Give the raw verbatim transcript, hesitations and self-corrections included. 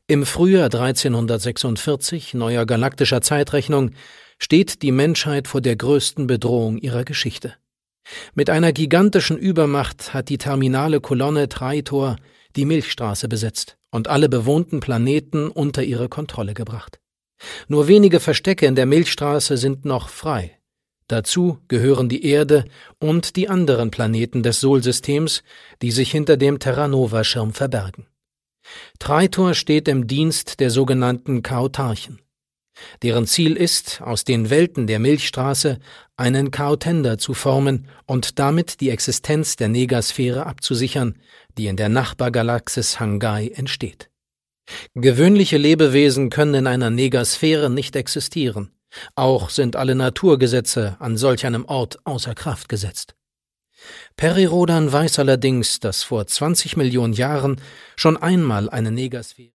Im Frühjahr dreizehnhundertsechsundvierzig, neuer galaktischer Zeitrechnung, steht die Menschheit vor der größten Bedrohung ihrer Geschichte. Mit einer gigantischen Übermacht hat die terminale Kolonne Traitor die Milchstraße besetzt und alle bewohnten Planeten unter ihre Kontrolle gebracht. Nur wenige Verstecke in der Milchstraße sind noch frei. Dazu gehören die Erde und die anderen Planeten des Solsystems, die sich hinter dem Terra-Nova-Schirm verbergen. Traitor steht im Dienst der sogenannten Chaotarchen. Deren Ziel ist, aus den Welten der Milchstraße einen Chaotender zu formen und damit die Existenz der Negasphäre abzusichern, die in der Nachbargalaxis Hangai entsteht. Gewöhnliche Lebewesen können in einer Negasphäre nicht existieren. Auch sind alle Naturgesetze an solch einem Ort außer Kraft gesetzt. Peri-Rodan weiß allerdings, dass vor zwanzig Millionen Jahren schon einmal eine Negasphäre